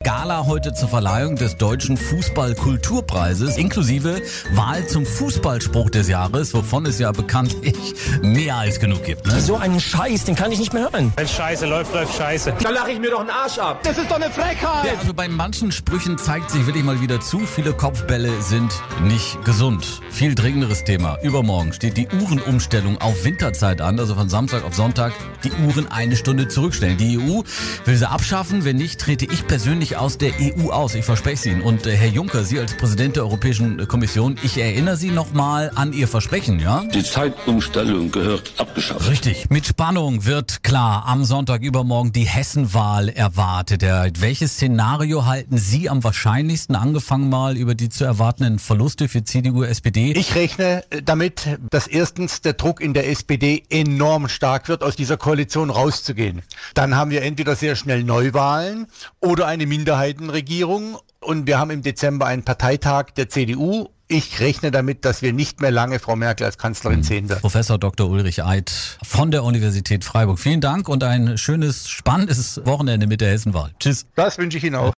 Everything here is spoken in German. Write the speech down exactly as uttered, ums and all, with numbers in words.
Gala heute zur Verleihung des Deutschen Fußball-Kulturpreises, inklusive Wahl zum Fußballspruch des Jahres, wovon es ja bekanntlich mehr als genug gibt. Ne? So einen Scheiß, den kann ich nicht mehr hören. Wenn Scheiße läuft, läuft Scheiße. Da lache ich mir doch einen Arsch ab. Das ist doch eine Frechheit. Ja, also bei manchen Sprüchen zeigt sich wirklich mal wieder zu, viele Kopfbälle sind nicht gesund. Viel dringenderes Thema. Übermorgen steht die Uhrenumstellung auf Winterzeit an, also von Samstag auf Sonntag die Uhren eine Stunde zurückstellen. Die E U will sie abschaffen, wenn nicht, trete ich persönlich aus der E U aus. Ich verspreche es Ihnen. Und äh, Herr Juncker, Sie als Präsident der Europäischen Kommission, ich erinnere Sie nochmal an Ihr Versprechen, ja? Die Zeitumstellung gehört abgeschafft. Richtig. Mit Spannung wird klar am Sonntag übermorgen die Hessenwahl erwartet. Herr, welches Szenario halten Sie am wahrscheinlichsten, angefangen mal über die zu erwartenden Verluste für C D U, S P D? Ich rechne damit, dass erstens der Druck in der S P D enorm stark wird, aus dieser Koalition rauszugehen. Dann haben wir entweder sehr schnell Neuwahlen oder eine Minderheitenregierung und wir haben im Dezember einen Parteitag der C D U. Ich rechne damit, dass wir nicht mehr lange Frau Merkel als Kanzlerin sehen werden. Professor Doktor Ulrich Eid von der Universität Freiburg. Vielen Dank und ein schönes, spannendes Wochenende mit der Hessenwahl. Tschüss. Das wünsche ich Ihnen auch.